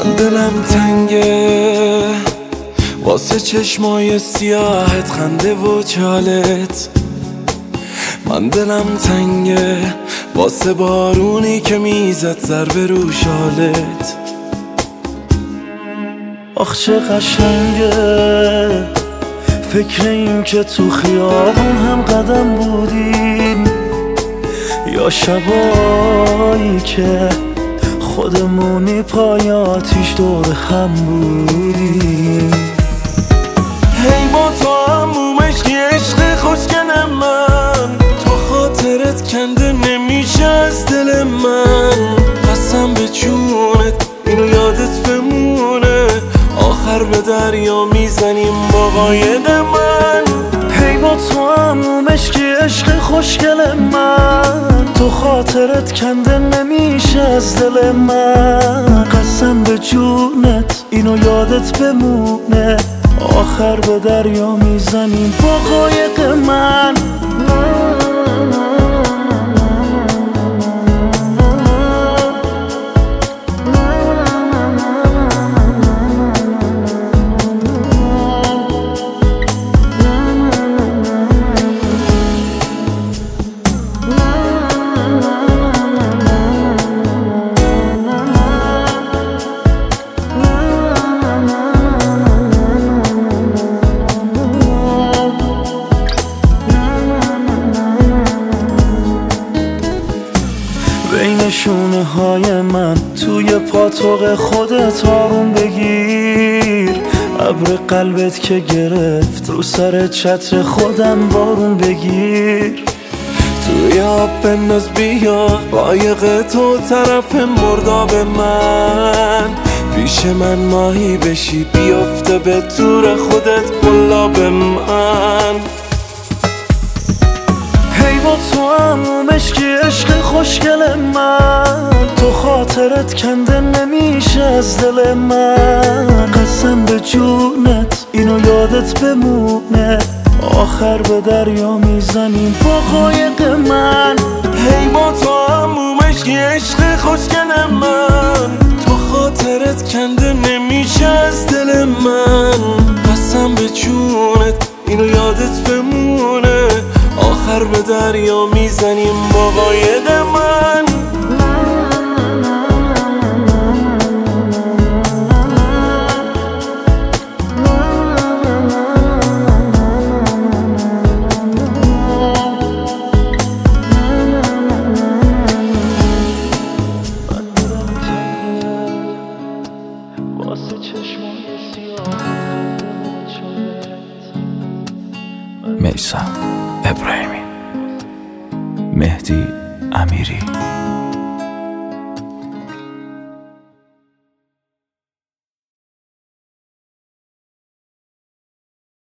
من دلم تنگه واسه چشمای سیاهت، خنده و چالت. من دلم تنگه واسه بارونی که میزد ضربه رو شالت. آخ چه قشنگه فکر این که تو خیابون هم قدم بودیم، یا شبایی که خودمونی پای آتیش دور هم بودیم. هی با تو هموم عشقی، عشق خوشگل من، تو خاطرت کنده نمیشه از دل من. قسم به جونت اینو یادت بمونه، آخر به دریا میزنیم با قاید من. هی با تو هموم عشقی، عشق خوشگل من، تو خاطرت کنده نمیشه از دل من. قسم به جونت اینو یادت بمونه، آخر به دریا میزنیم با قایق من. بین شونه های من توی پاتوق خودت آروم بگیر. ابر قلبت که گرفت رو سر چتر خودم بارون بگیر. توی آب بنداز بیا قایق تو طرف مرداب من، پیش من ماهی بشی بیفته به تور خودت قلاب من. هی با تو هموم عشقی، عشق خوشگل من، تو خاطرت کنده نمیشه از دل من. قسم به جونت اینو یادت بمونه، آخر به دریا میزنیم با قایق من. هی با تو هموم عشقی، عشق خوشگل من، تو خاطرت کنده نمیشه از دل من. قسم به جونت اینو یادت بمونه، آخر به دریا میزنیم با قاید من. میثم ابراهیمی، مهدی امیری.